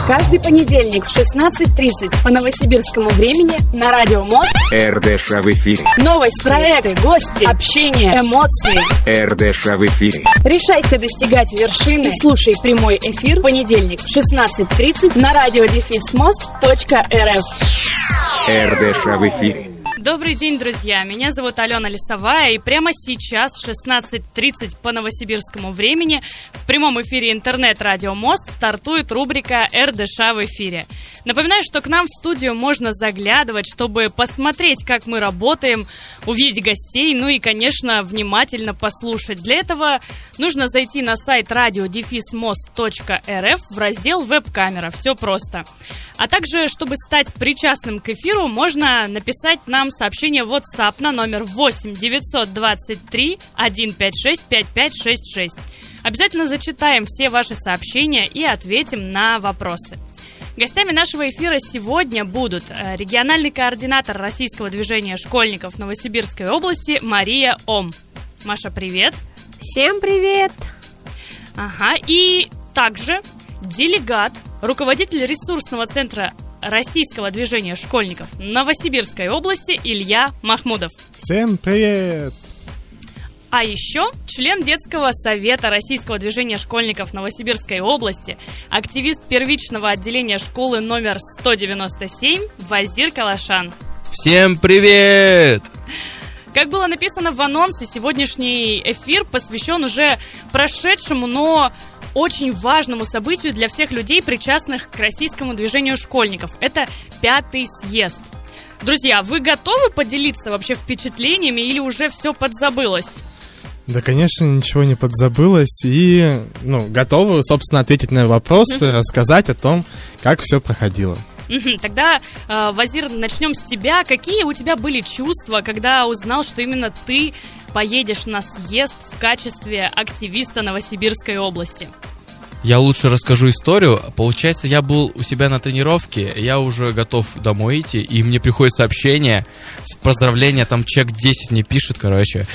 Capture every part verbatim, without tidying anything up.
Каждый понедельник в шестнадцать тридцать по новосибирскому времени на Радио МОС. РДШ в эфире. Новости, проекты, гости, общение, эмоции. РДШ в эфире. Решайся достигать вершины. Слушай прямой эфир в понедельник в шестнадцать тридцать на радио дефис мост точка эр эф. РДШ в эфире. Добрый день, друзья! Меня зовут Алена Лисовая, и прямо сейчас в шестнадцать тридцать по новосибирскому времени в прямом эфире интернет-радио Мост стартует рубрика РДШ в эфире. Напоминаю, что к нам в студию можно заглядывать, чтобы посмотреть, как мы работаем, увидеть гостей, ну и, конечно, внимательно послушать. Для этого нужно зайти на сайт радио дефис мост точка эр эф в раздел «Веб-камера». Все просто. А также, чтобы стать причастным к эфиру, можно написать нам сообщение в WhatsApp на номер восемь девятьсот двадцать три сто пятьдесят шесть пятьдесят пять шестьдесят шесть. Обязательно зачитаем все ваши сообщения и ответим на вопросы. Гостями нашего эфира сегодня будут региональный координатор российского движения школьников Новосибирской области Мария Ом. Маша, привет! Всем привет! Ага, и также делегат, руководитель ресурсного центра российского движения школьников Новосибирской области Илья Махмудов. Всем привет! А еще член детского совета российского движения школьников Новосибирской области, активист первичного отделения школы номер сто девяносто семь Вазир Калашан. Всем привет! Как было написано в анонсе, сегодняшний эфир посвящен уже прошедшему, но очень важному событию для всех людей, причастных к российскому движению школьников. Это пятый съезд. Друзья, вы готовы поделиться вообще впечатлениями или уже все подзабылось? Да, конечно, ничего не подзабылось. И, ну, готовы, собственно, ответить на вопросы, рассказать о том, как все проходило. Тогда, э, Вазир, начнем с тебя. Какие у тебя были чувства, когда узнал, что именно ты поедешь на съезд в качестве активиста Новосибирской области? Я лучше расскажу историю. Получается, я был у себя на тренировке, я уже готов домой идти, и мне приходит сообщение, поздравления, там человек десять мне пишет, короче.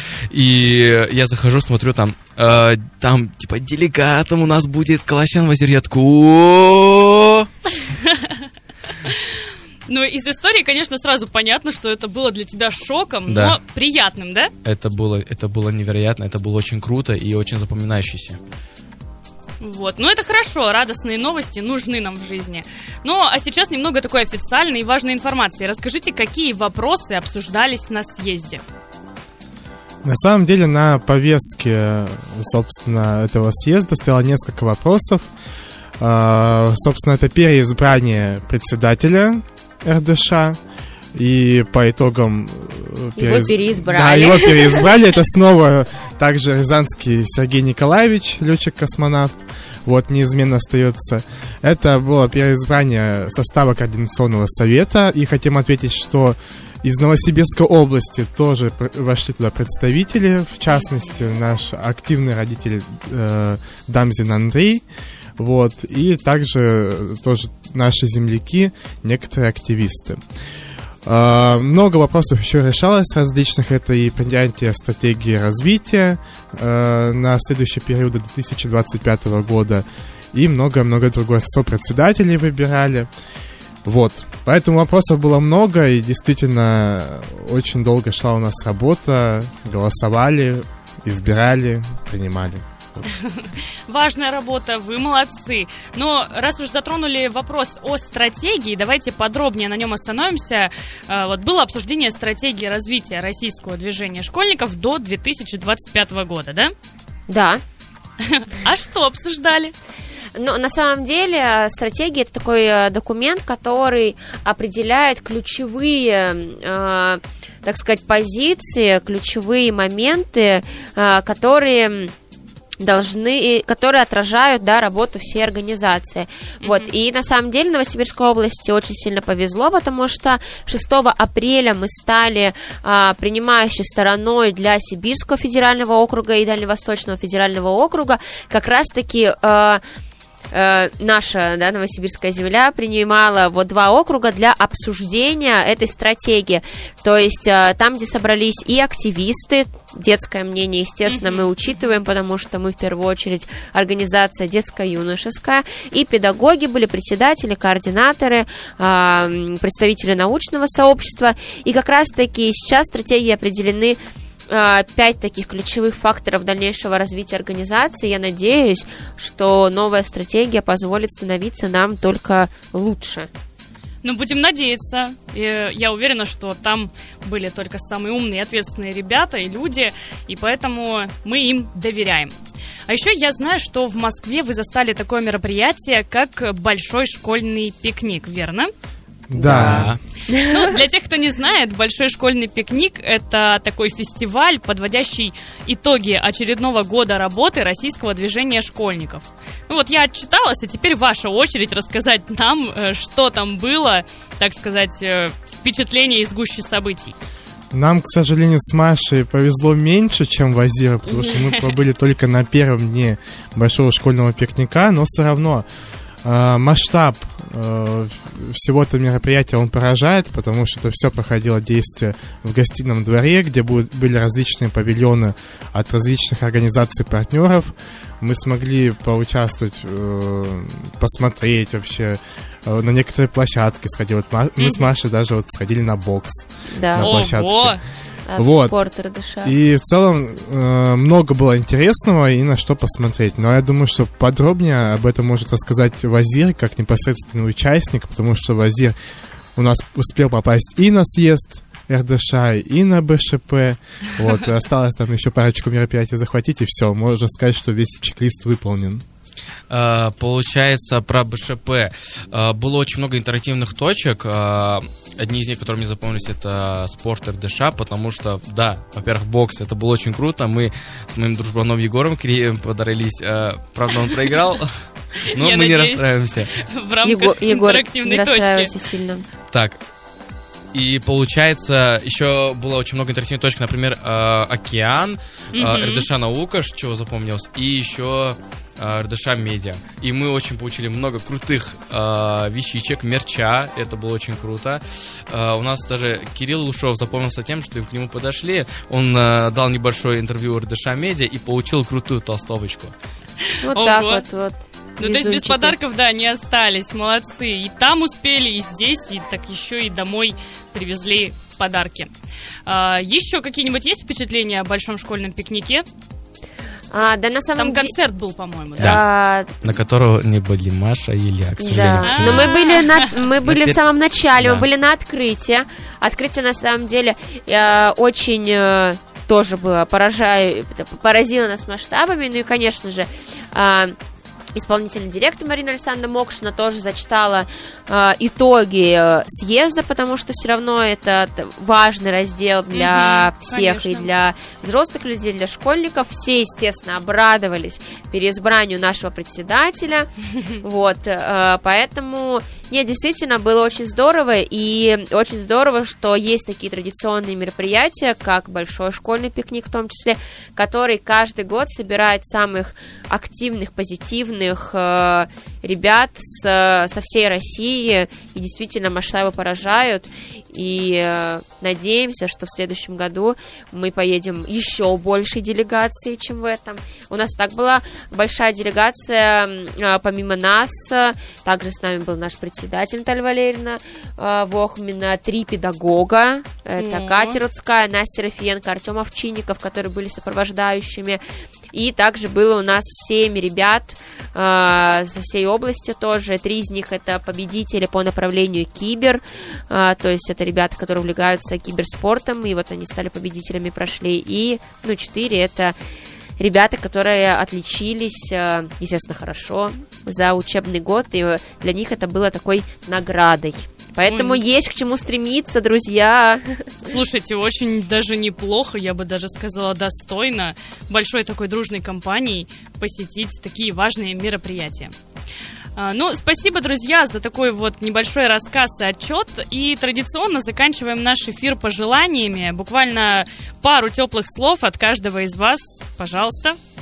И я захожу, смотрю, там, э, там, типа, делегатом у нас будет Калашан Вазир. Я такой, о-о-о! Ну, из истории, конечно, сразу понятно, что это было для тебя шоком, да. но приятным, да? Это было, это было невероятно, это было очень круто и очень запоминающееся. Вот, ну это хорошо, радостные новости нужны нам в жизни. Ну, а сейчас немного такой официальной и важной информации. Расскажите, какие вопросы обсуждались на съезде? На самом деле на повестке, собственно, этого съезда стояло несколько вопросов. Собственно, это переизбрание председателя эр дэ ша. И по итогам его переиз... переизбрали. Да, его переизбрали. Это снова также Рязанский Сергей Николаевич, летчик-космонавт. Вот, неизменно остается. Это было переизбрание состава Координационного совета. И хотим ответить, что из Новосибирской области тоже вошли туда представители. В частности, наш активный родитель э, Дамзин Андрей. Вот, и также тоже наши земляки, некоторые активисты. Uh, много вопросов еще решалось различных. Это и принятие стратегии развития uh, на следующий период до две тысячи двадцать пятого года. И много-много другое. Сопредседателей выбирали. Вот. Поэтому вопросов было много. И действительно очень долго шла у нас работа. Голосовали, избирали, принимали. Важная работа, вы молодцы. Но раз уж затронули вопрос о стратегии, давайте подробнее на нем остановимся. Вот было обсуждение стратегии развития российского движения школьников до две тысячи двадцать пятого года, да? Да. А что обсуждали? Ну, на самом деле, стратегия – это такой документ, который определяет ключевые, э, так сказать, позиции, ключевые моменты, э, которые... должны, которые отражают, да, работу всей организации. Mm-hmm. Вот. И на самом деле Новосибирской области очень сильно повезло, потому что шестого апреля мы стали а, принимающей стороной для Сибирского федерального округа и Дальневосточного федерального округа как раз-таки а, э, наша, да, Новосибирская земля принимала вот два округа для обсуждения этой стратегии. То есть э, там, где собрались и активисты, детское мнение, естественно, mm-hmm. мы учитываем, потому что мы в первую очередь организация детско-юношеская, и педагоги были, председатели, координаторы, э, представители научного сообщества, и как раз-таки сейчас в стратегии определены пять таких ключевых факторов дальнейшего развития организации. Я надеюсь, что новая стратегия позволит становиться нам только лучше. Ну, будем надеяться. И я уверена, что там были только самые умные и ответственные ребята и люди, и поэтому мы им доверяем. А еще я знаю, что в Москве вы застали такое мероприятие, как большой школьный пикник, верно? Да. Ну, для тех, кто не знает, большой школьный пикник – это такой фестиваль, подводящий итоги очередного года работы российского движения школьников. Ну вот я отчиталась, а теперь ваша очередь рассказать нам, что там было, так сказать, впечатление из гущи событий. Нам, к сожалению, с Машей повезло меньше, чем Вазиру, потому что мы побыли только на первом дне большого школьного пикника, но все равно э, масштаб э, всего этого мероприятия, он поражает, потому что это все проходило действие в гостином дворе, где будут, были различные павильоны от различных организаций-партнеров. Мы смогли поучаствовать, э, посмотреть вообще э, на некоторые площадки сходили. Вот мы mm-hmm. с Машей даже вот сходили на бокс, да. на площадке. Ого! Вот. Спорт РДШ. И в целом э, много было интересного и на что посмотреть. Но я думаю, что подробнее об этом может рассказать Вазир, как непосредственный участник, потому что Вазир у нас успел попасть и на съезд РДШ, и на БШП. Вот, осталось там еще парочку мероприятий захватить, и все, можно сказать, что весь чек-лист выполнен. Uh, получается, про БШП uh, было очень много интерактивных точек. Uh, одни из них, которые мне запомнились, это спорт РДШ, потому что, да, во-первых, бокс, это было очень круто. Мы с моим дружбаном Егором Киреевым подрались. Uh, правда, он проиграл, но мы не расстраиваемся. В рамках интерактивной точки. Не расстраивайся сильно. Так. И получается, еще было очень много интересных точек, например, э, океан, э, РДШ наука, чего запомнилось, и еще э, РДШ медиа. И мы очень получили много крутых э, вещичек, мерча, это было очень круто. Э, у нас даже Кирилл Лушов запомнился тем, что к нему подошли, он э, дал небольшое интервью РДШ медиа и получил крутую толстовочку. Вот Ого. так вот, вот. Ну, то есть без подарков, да, не остались, молодцы. И там успели, и здесь, и так еще и домой привезли подарки. А, еще какие-нибудь есть впечатления о большом школьном пикнике? А, да, на самом Там де... концерт был, по-моему, да? да. А... На которого не были Маша и Илья, к сожалению. Да, но мы были, на... мы были в самом начале, да. мы были на открытии. Открытие, на самом деле, очень... тоже было поражаю... поразило нас масштабами. Ну и, конечно же... Исполнительный директор Марина Александровна Мокшина тоже зачитала э, итоги э, съезда, потому что все равно это важный раздел для mm-hmm, всех, конечно. И для взрослых людей, для школьников. Все, естественно, обрадовались переизбранию нашего председателя. Вот, э, поэтому... Нет, действительно, было очень здорово, и очень здорово, что есть такие традиционные мероприятия, как большой школьный пикник в том числе, который каждый год собирает самых активных, позитивных э, ребят с, со всей России, и действительно масштабы поражают, и э, надеемся, что в следующем году мы поедем еще большей делегацией, чем в этом. У нас так была большая делегация, э, помимо нас, э, также с нами был наш председатель, председатель Наталья Валерьевна э, Вохмина, три педагога, это mm-hmm. Катя Рудская, Настя Рафиенко, Артем Овчинников, которые были сопровождающими, и также было у нас семь ребят э, со всей области тоже, три из них это победители по направлению кибер, э, то есть это ребята, которые увлекаются киберспортом, и вот они стали победителями, прошли, и, ну, четыре это ребята, которые отличились, естественно, хорошо за учебный год, и для них это было такой наградой. Поэтому Ой. Есть к чему стремиться, друзья. Слушайте, очень даже неплохо, я бы даже сказала, достойно большой такой дружной компанией посетить такие важные мероприятия. Ну, спасибо, друзья, за такой вот небольшой рассказ и отчет. И традиционно заканчиваем наш эфир пожеланиями. Буквально пару теплых слов от каждого из вас. Пожалуйста.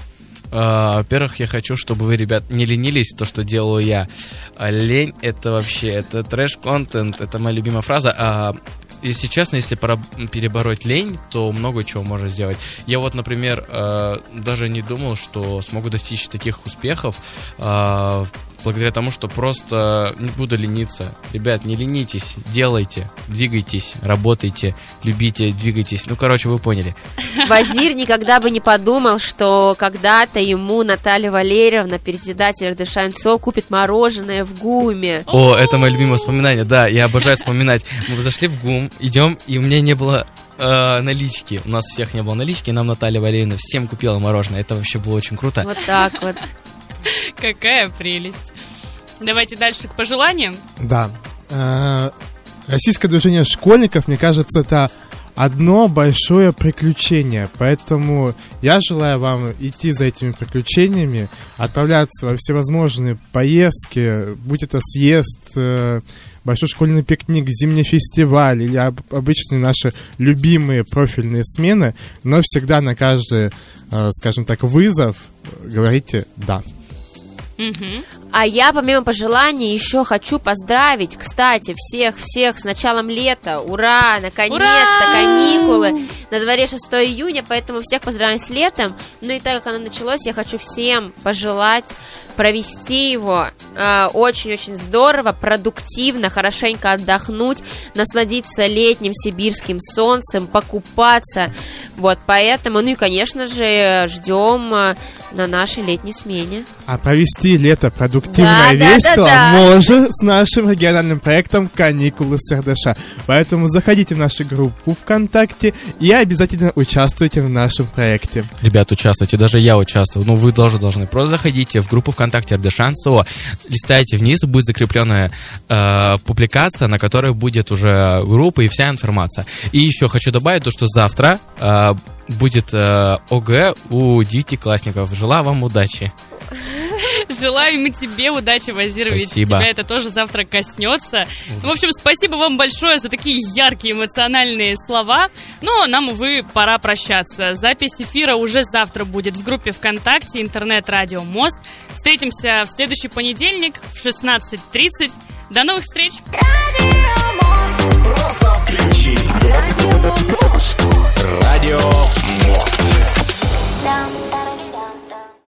А, во-первых, я хочу, чтобы вы, ребят, не ленились, то, что делаю я. А лень — это вообще, это трэш-контент, это моя любимая фраза. А, если честно, если пора перебороть лень, то много чего можно сделать. Я вот, например, э, даже не думал, что смогу достичь таких успехов, э, благодаря тому, что просто не буду лениться. Ребят, не ленитесь, делайте, двигайтесь, работайте, любите, двигайтесь. Ну, короче, вы поняли. Вазир никогда бы не подумал, что когда-то ему Наталья Валерьевна, председатель эр дэ Шанцо, купит мороженое в ГУМе. О, это мое любимое воспоминание, да, я обожаю вспоминать. Мы зашли в ГУМ, идем, и у меня не было э, налички. У нас всех не было налички, нам Наталья Валерьевна всем купила мороженое. Это вообще было очень круто. Вот так вот. Какая прелесть. Давайте дальше к пожеланиям. Да. Э, Российское движение школьников, мне кажется, это одно большое приключение. Поэтому я желаю вам идти за этими приключениями, отправляться во всевозможные поездки, будь это съезд, э, большой школьный пикник, зимний фестиваль или об- обычные наши любимые профильные смены, но всегда на каждый, э, скажем так, вызов говорите «да». Угу. А я, помимо пожеланий, еще хочу поздравить, кстати, всех-всех с началом лета. Ура! Наконец-то Ура! каникулы. На дворе шестого июня, поэтому всех поздравляю с летом. Ну и так как оно началось, я хочу всем пожелать провести его э, очень-очень здорово, продуктивно, хорошенько отдохнуть, насладиться летним сибирским солнцем, покупаться. Вот, поэтому, ну и, конечно же, ждем э, на нашей летней смене. А провести лето продуктивно Да, и да, весело да, да. можно с нашим региональным проектом «Каникулы с эр дэ ша». Поэтому заходите в нашу группу ВКонтакте и обязательно участвуйте в нашем проекте. Ребят, участвуйте, даже я участвую. Ну, вы тоже должны. Просто заходите в группу ВКонтакте эр дэ ша эн-СО, листайте вниз, будет закрепленная э, публикация, на которой будет уже группа и вся информация. И еще хочу добавить то, что завтра э, будет э, о гэ у девятиклассников. Желаю вам удачи. Желаю мы тебе удачи, Вазир, ведь Спасибо. тебя это тоже завтра коснется. В общем, спасибо вам большое за такие яркие эмоциональные слова. Но нам, увы, пора прощаться. Запись эфира уже завтра будет в группе ВКонтакте «Интернет-радио Мост». Встретимся в следующий понедельник в шестнадцать тридцать. До новых встреч! Просто